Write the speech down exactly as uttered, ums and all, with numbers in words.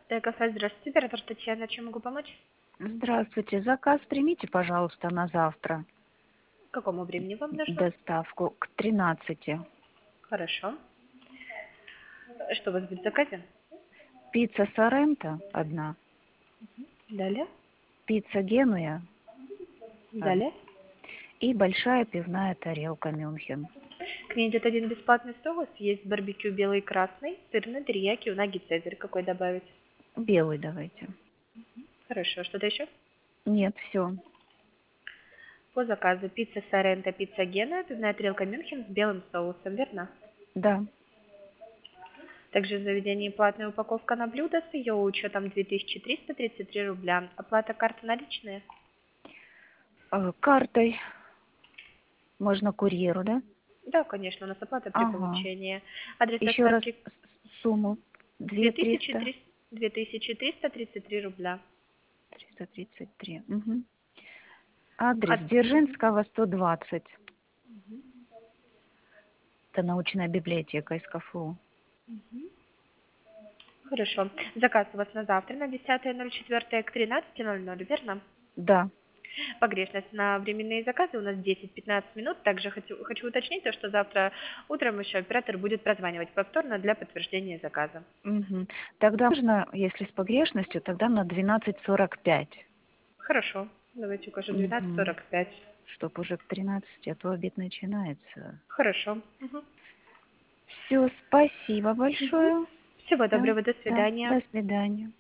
Т-кафе, здравствуйте, оператор Татьяна, чем могу помочь? Здравствуйте. Заказ примите, пожалуйста, на завтра. К какому времени вам нужно? Доставку к тринадцати. Хорошо. Что у вас будет в заказе? Пицца Соренто одна. Далее. Пицца Генуя одна. Далее. И большая пивная тарелка Мюнхен. К ней идет один бесплатный соус. Есть барбекю белый и красный, сырный, терияки, унаги, цезарь. Какой добавить? Белый давайте. Хорошо. Что-то еще? Нет, все. По заказу пицца Соренто, пицца Гена, пивная тарелка Мюнхен с белым соусом, верно? Да. Также в заведении платная упаковка на блюдо с ее учетом две тысячи триста тридцать три рубля. Оплата карты наличные? Э, Картой. Можно курьеру, да? Да, конечно, у нас оплата при Ага. получении. Адрес Еще раз доставки с- сумму. две Две тысячи триста. триста две тысячи триста тридцать три рубля. Триста тридцать три. Угу. Адрес От- Дзержинского, сто двадцать. Это научная библиотека из КФУ. Хорошо. Заказ у вас на завтра, на десятое ноль четвёртое к тринадцати ноль ноль, верно? Да. Погрешность на временные заказы у нас десять-пятнадцать минут. Также хочу, хочу уточнить то, что завтра утром еще оператор будет прозванивать повторно для подтверждения заказа. Мгм. Тогда можно, если с погрешностью, тогда на двенадцать сорок пять. Хорошо. Давайте укажем двенадцать Угу. сорок пять. Чтоб уже к тринадцати, а то обед начинается. Хорошо. Мгм. Все, спасибо Мгм. большое. Всего Да, доброго, до да, свидания. до свидания.